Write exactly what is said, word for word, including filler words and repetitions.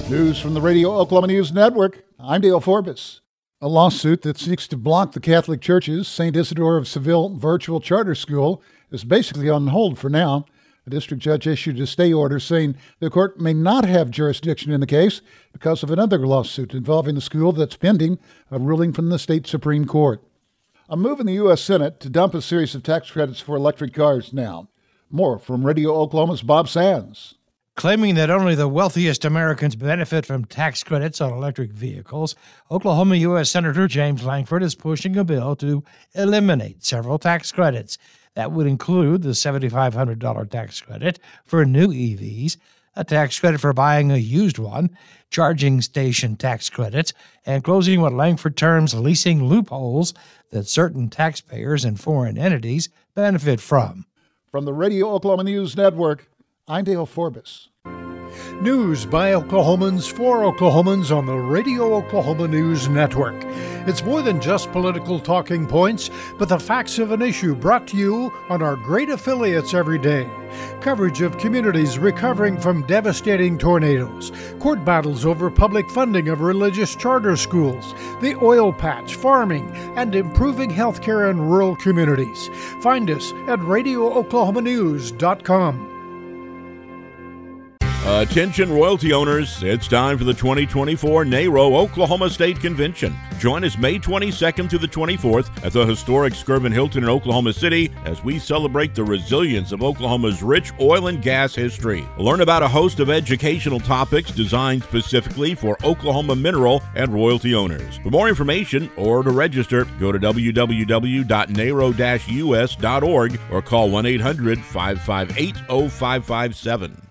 News from the Radio Oklahoma News Network. I'm Dale Forbes. A lawsuit that seeks to block the Catholic Church's Saint Isidore of Seville virtual charter school is basically on hold for now. A district judge issued a stay order saying the court may not have jurisdiction in the case because of another lawsuit involving the school that's pending a ruling from the state Supreme Court. A move in the U S Senate to dump a series of tax credits for electric cars now. More from Radio Oklahoma's Bob Sands. Claiming that only the wealthiest Americans benefit from tax credits on electric vehicles, Oklahoma U S Senator James Lankford is pushing a bill to eliminate several tax credits. That would include the seven thousand five hundred dollars tax credit for new E Vs, a tax credit for buying a used one, charging station tax credits, and closing what Lankford terms leasing loopholes that certain taxpayers and foreign entities benefit from. From the Radio Oklahoma News Network, I'm Dale Forbes. News by Oklahomans for Oklahomans on the Radio Oklahoma News Network. It's more than just political talking points, but the facts of an issue brought to you on our great affiliates every day. Coverage of communities recovering from devastating tornadoes, court battles over public funding of religious charter schools, the oil patch, farming, and improving healthcare in rural communities. Find us at radio oklahoma news dot com. Attention royalty owners, it's time for the twenty twenty-four NARO Oklahoma State Convention. Join us May twenty-second through the twenty-fourth at the historic Skirvin Hilton in Oklahoma City as we celebrate the resilience of Oklahoma's rich oil and gas history. Learn about a host of educational topics designed specifically for Oklahoma mineral and royalty owners. For more information or to register, go to w w w dot naro dash u s dot org or call one eight hundred five five eight oh five five seven.